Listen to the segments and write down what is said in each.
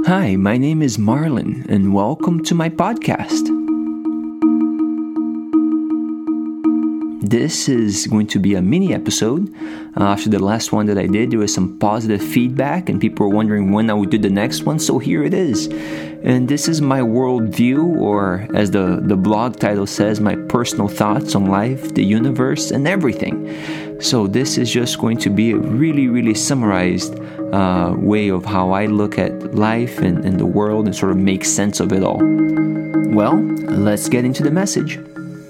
Hi, my name is Marlon, and welcome to my podcast. This is going to be a mini episode. After the last one that I did, there was some positive feedback, and people were wondering when I would do the next one, so here it is. And this is my worldview, or as the blog title says, my personal thoughts on life, the universe, and everything. So this is just going to be a really summarized way of how I look at life and the world and sort of make sense of it all. Well, let's get into the message.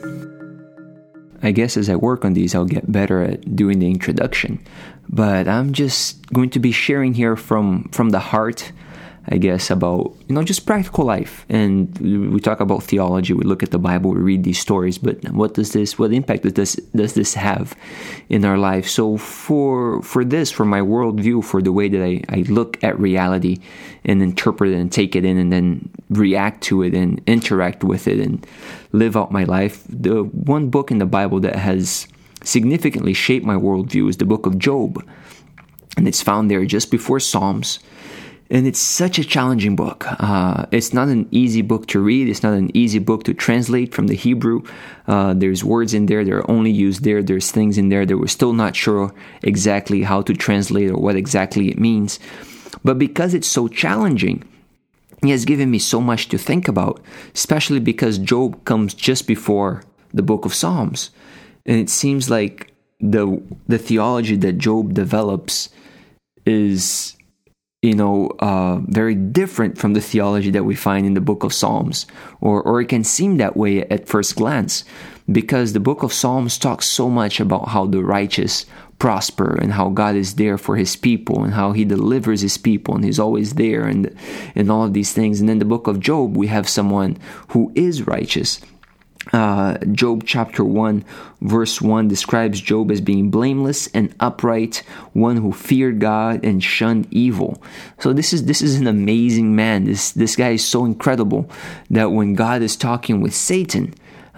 I guess as I work on these, I'll get better at doing the introduction. But I'm just going to be sharing here from the heart, I guess, about, just practical life. And we talk about theology, we look at the Bible, we read these stories, but what impact does this have in our life? So for my worldview, for the way that I look at reality and interpret it and take it in and then react to it and interact with it and live out my life, the one book in the Bible that has significantly shaped my worldview is the book of Job. And it's found there just before Psalms. And it's such a challenging book. It's not an easy book to read. It's not an easy book to translate from the Hebrew. There's words in there that are only used there. There's things in there that we're still not sure exactly how to translate or what exactly it means. But because it's so challenging, it has given me so much to think about, especially because Job comes just before the book of Psalms. And it seems like the theology that Job develops is very different from the theology that we find in the book of Psalms, or it can seem that way at first glance, because the book of Psalms talks so much about how the righteous prosper and how God is there for his people and how he delivers his people and he's always there and all of these things. And in the book of Job, we have someone who is righteous. Job chapter 1 verse 1 describes Job as being blameless and upright, one who feared God and shunned evil. So this is an amazing man. This guy is so incredible that when God is talking with Satan,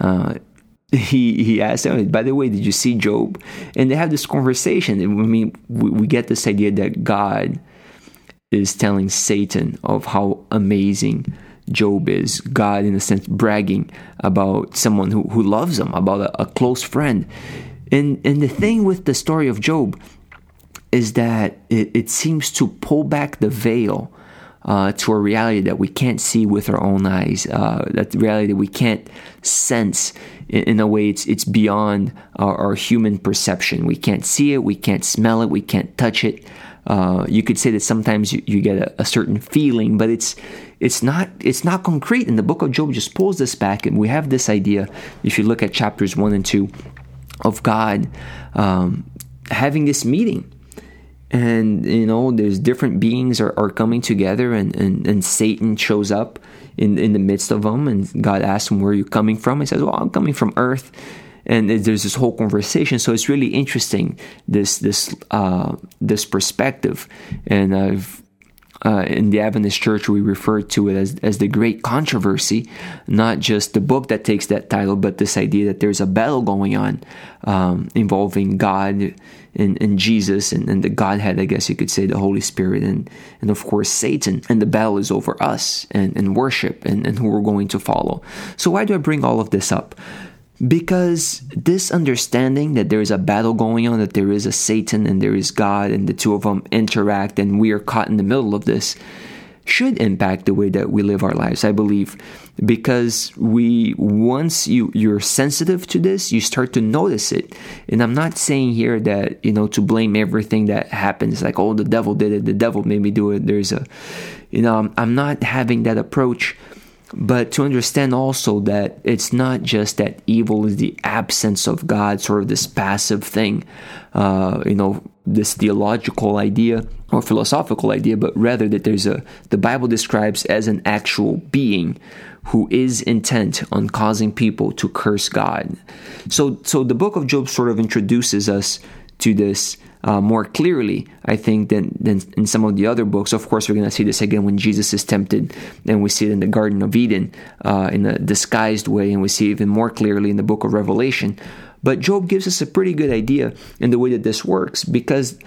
he asked him, by the way, did you see Job? And they have this conversation. I mean, we get this idea that God is telling Satan of how amazing Job is. God, in a sense, bragging about someone who loves him, about a close friend. And the thing with the story of Job is that it seems to pull back the veil to a reality that we can't see with our own eyes, that reality that we can't sense. In a way, it's beyond our human perception. We can't see it, we can't smell it, we can't touch it. You could say that sometimes you get a certain feeling, but it's not concrete. And the book of Job just pulls this back, and we have this idea, if you look at chapters 1 and 2, of God having this meeting. And, there's different beings are coming together, and Satan shows up in the midst of them, and God asks him, where are you coming from? He says, well, I'm coming from earth. And there's this whole conversation, so it's really interesting, this perspective. And in the Adventist Church, we refer to it as the Great Controversy, not just the book that takes that title, but this idea that there's a battle going on involving God and Jesus and the Godhead, I guess you could say, the Holy Spirit, and of course Satan. And the battle is over us and worship and who we're going to follow. So why do I bring all of this up? Because this understanding that there is a battle going on, that there is a Satan and there is God, and the two of them interact, and we are caught in the middle of this, should impact the way that we live our lives, I believe. Because once you're sensitive to this, you start to notice it. And I'm not saying here that, to blame everything that happens, like, oh, the devil did it, the devil made me do it. I'm not having that approach. But to understand also that it's not just that evil is the absence of God, sort of this passive thing, this theological idea or philosophical idea, but rather that the Bible describes as an actual being who is intent on causing people to curse God. So the book of Job sort of introduces us to this more clearly, I think, than in some of the other books. Of course, we're going to see this again when Jesus is tempted, and we see it in the Garden of Eden in a disguised way, and we see it even more clearly in the book of Revelation. But Job gives us a pretty good idea in the way that this works, because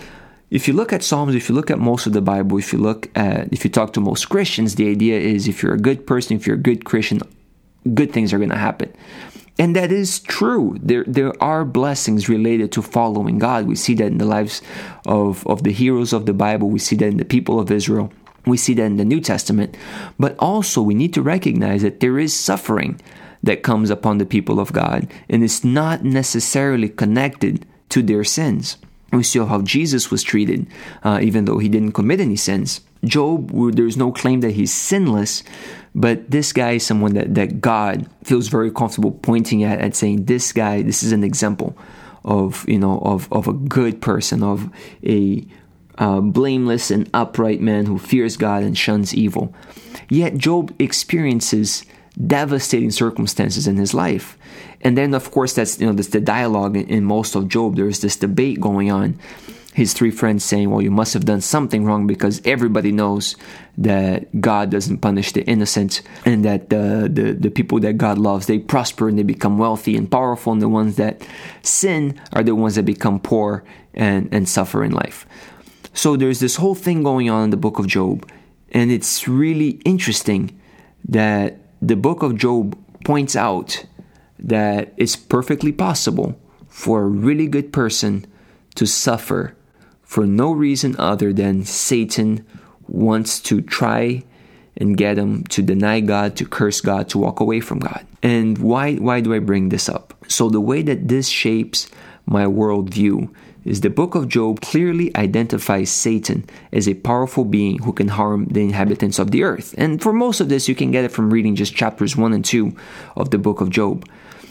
if you look at Psalms, if you look at most of the Bible, if you talk to most Christians, the idea is if you're a good person, if you're a good Christian, good things are going to happen. And that is true. There are blessings related to following God. We see that in the lives of the heroes of the Bible. We see that in the people of Israel. We see that in the New Testament. But also we need to recognize that there is suffering that comes upon the people of God, and it's not necessarily connected to their sins. We see how Jesus was treated, even though he didn't commit any sins. Job, there's no claim that he's sinless, but this guy is someone that God feels very comfortable pointing at and saying, this guy, this is an example of a good person, of a blameless and upright man who fears God and shuns evil. Yet Job experiences devastating circumstances in his life. And then, of course, that's the dialogue in most of Job. There's this debate going on. His three friends saying, well, you must have done something wrong because everybody knows that God doesn't punish the innocent, and that the people that God loves, they prosper and they become wealthy and powerful, and the ones that sin are the ones that become poor and suffer in life. So there's this whole thing going on in the book of Job, and it's really interesting that the book of Job points out that it's perfectly possible for a really good person to suffer for no reason other than Satan wants to try and get him to deny God, to curse God, to walk away from God. And why do I bring this up? So the way that this shapes my worldview is the book of Job clearly identifies Satan as a powerful being who can harm the inhabitants of the earth. And for most of this, you can get it from reading just chapters 1 and 2 of the book of Job.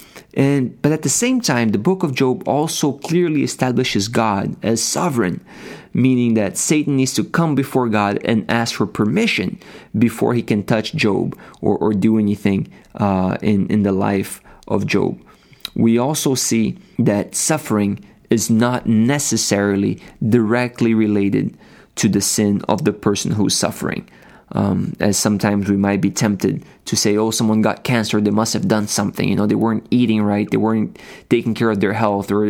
But at the same time, the book of Job also clearly establishes God as sovereign, meaning that Satan needs to come before God and ask for permission before he can touch Job or do anything in the life of Job. We also see that suffering is not necessarily directly related to the sin of the person who's suffering. As sometimes we might be tempted to say, oh, someone got cancer, they must have done something. They weren't eating right, they weren't taking care of their health, or,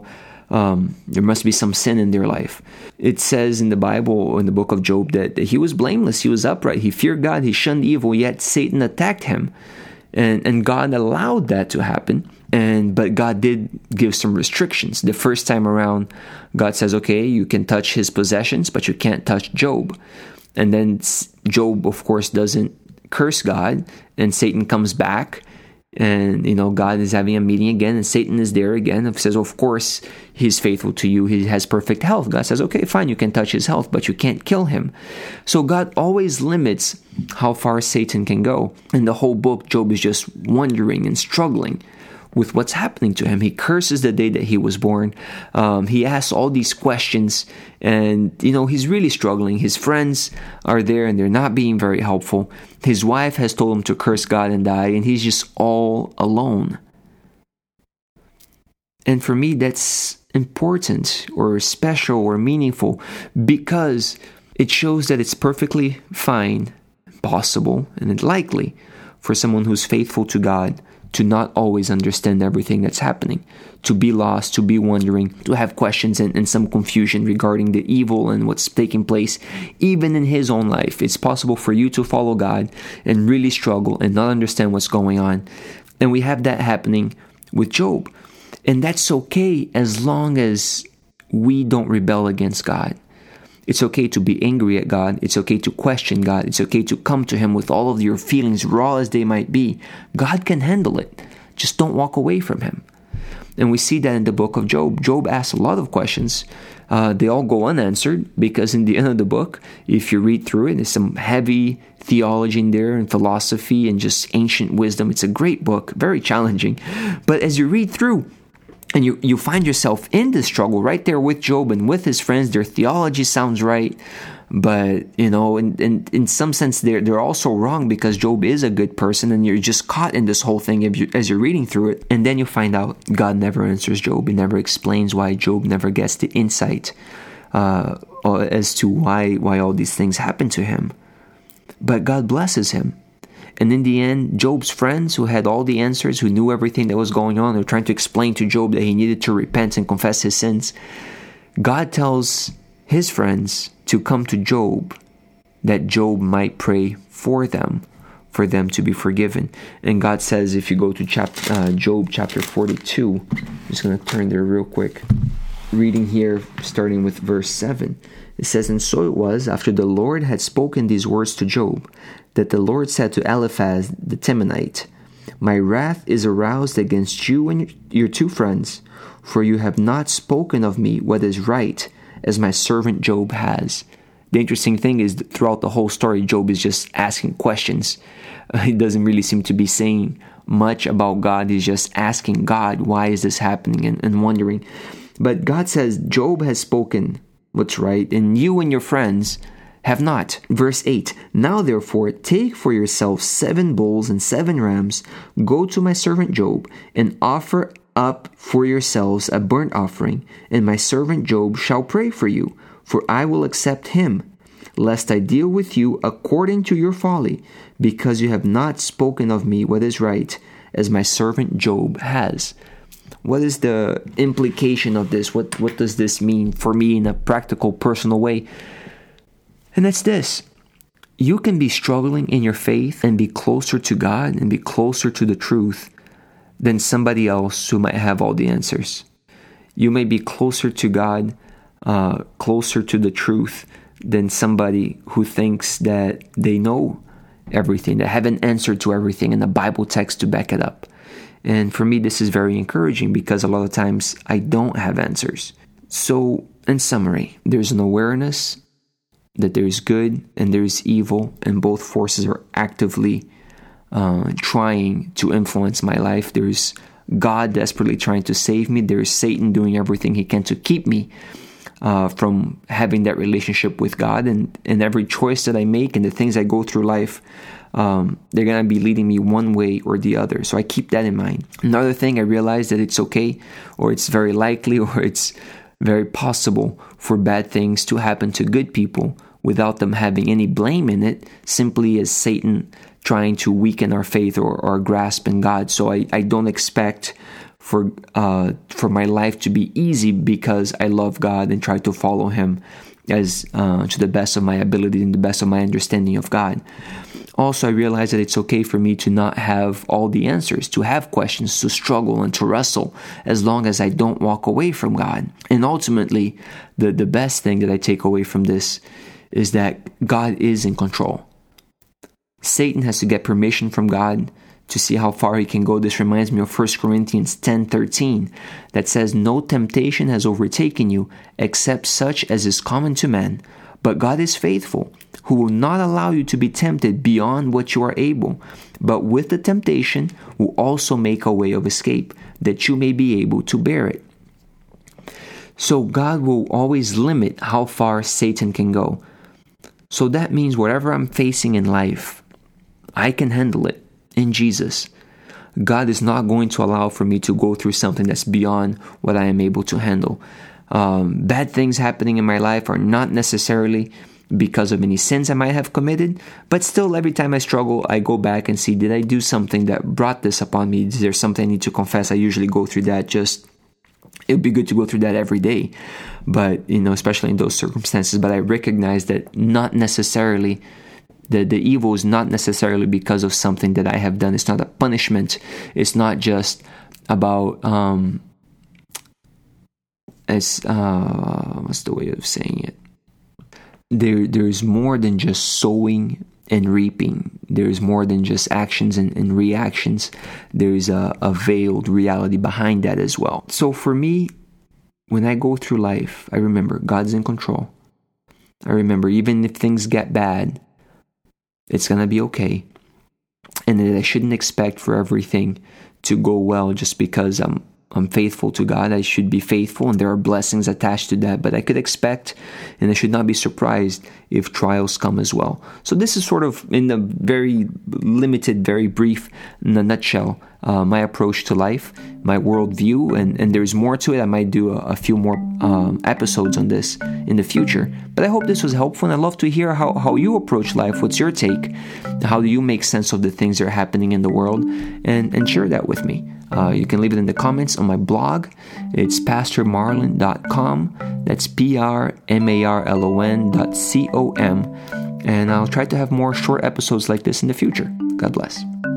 there must be some sin in their life. It says in the Bible, in the book of Job, that he was blameless, he was upright, he feared God, he shunned evil, yet Satan attacked him. And God allowed that to happen. But God did give some restrictions. The first time around, God says, okay, you can touch his possessions, but you can't touch Job. And then Job, of course, doesn't curse God, and Satan comes back, and God is having a meeting again, and Satan is there again and says, of course, he's faithful to you, he has perfect health. God says, okay, fine, you can touch his health, but you can't kill him. So God always limits how far Satan can go. In the whole book, Job is just wondering and struggling with what's happening to him. He curses the day that he was born. He asks all these questions, and he's really struggling. His friends are there and they're not being very helpful. His wife has told him to curse God and die, and he's just all alone. And for me, that's important or special or meaningful, because it shows that it's perfectly fine, possible, and likely for someone who's faithful to God to not always understand everything that's happening, to be lost, to be wondering, to have questions and some confusion regarding the evil and what's taking place, even in his own life. It's possible for you to follow God and really struggle and not understand what's going on. And we have that happening with Job. And that's okay as long as we don't rebel against God. It's okay to be angry at God. It's okay to question God. It's okay to come to Him with all of your feelings, raw as they might be. God can handle it. Just don't walk away from Him. And we see that in the book of Job. Job asks a lot of questions. They all go unanswered, because in the end of the book, if you read through it, there's some heavy theology in there and philosophy and just ancient wisdom. It's a great book, very challenging. But as you read through, and you find yourself in this struggle right there with Job and with his friends. Their theology sounds right, but in some sense they're also wrong, because Job is a good person, and you're just caught in this whole thing as you're reading through it. And then you find out God never answers Job. He never explains why Job never gets the insight as to why all these things happen to him. But God blesses him. And in the end, Job's friends, who had all the answers, who knew everything that was going on, they were trying to explain to Job that he needed to repent and confess his sins. God tells his friends to come to Job, that Job might pray for them to be forgiven. And God says, if you go to Job chapter 42, I'm just going to turn there real quick. Reading here, starting with verse 7. It says, "And so it was, after the Lord had spoken these words to Job, that the Lord said to Eliphaz the Temanite, My wrath is aroused against you and your two friends, for you have not spoken of me what is right, as my servant Job has." The interesting thing is that throughout the whole story, Job is just asking questions. He doesn't really seem to be saying much about God. He's just asking God, why is this happening, and wondering. But God says, Job has spoken what's right, and you and your friends have not. Verse 8, "Now therefore take for yourselves 7 bulls and 7 rams, go to my servant Job, and offer up for yourselves a burnt offering, and my servant Job shall pray for you, for I will accept him, lest I deal with you according to your folly, because you have not spoken of me what is right, as my servant Job has." What is the implication of this? What does this mean for me in a practical, personal way? And it's this. You can be struggling in your faith and be closer to God and be closer to the truth than somebody else who might have all the answers. You may be closer to God, closer to the truth than somebody who thinks that they know everything, that have an answer to everything and a Bible text to back it up. And for me, this is very encouraging because a lot of times I don't have answers. So, in summary, there's an awareness that there's good and there's evil, and both forces are actively trying to influence my life. There's God desperately trying to save me. There's Satan doing everything he can to keep me from having that relationship with God. And every choice that I make and the things I go through life, they're going to be leading me one way or the other. So I keep that in mind. Another thing, I realize that it's okay, or it's very likely, or it's very possible for bad things to happen to good people without them having any blame in it, simply as Satan trying to weaken our faith or our grasp in God. So I don't expect for my life to be easy because I love God and try to follow Him as to the best of my ability and the best of my understanding of God. Also, I realize that it's okay for me to not have all the answers, to have questions, to struggle and to wrestle, as long as I don't walk away from God. And ultimately, the best thing that I take away from this is that God is in control. Satan has to get permission from God to see how far he can go. This reminds me of 1 Corinthians 10:13 that says, "No temptation has overtaken you except such as is common to man. But God is faithful, who will not allow you to be tempted beyond what you are able, but with the temptation will also make a way of escape, that you may be able to bear it." So God will always limit how far Satan can go. So that means whatever I'm facing in life, I can handle it in Jesus. God is not going to allow for me to go through something that's beyond what I am able to handle. Bad things happening in my life are not necessarily because of any sins I might have committed, but still every time I struggle, I go back and see, did I do something that brought this upon me? Is there something I need to confess? I usually go through that. It would be good to go through that every day, but especially in those circumstances. But I recognize that not necessarily the evil is not necessarily because of something that I have done. It's not a punishment. It's not just about what's the way of saying it? There's more than just sowing and reaping. There's more than just actions and reactions. There's a veiled reality behind that as well. So for me, when I go through life, I remember God's in control. I remember even if things get bad, it's going to be okay. And that I shouldn't expect for everything to go well just because I'm faithful to God. I should be faithful, and there are blessings attached to that. But I could expect, and I should not be surprised if trials come as well. So this is sort of, in a very limited, very brief, in a nutshell, my approach to life, my worldview, and there's more to it. I might do a few more episodes on this in the future. But I hope this was helpful, and I'd love to hear how you approach life. What's your take? How do you make sense of the things that are happening in the world? And share that with me. You can leave it in the comments on my blog. It's pastormarlon.com. That's PRMARLON.com. And I'll try to have more short episodes like this in the future. God bless.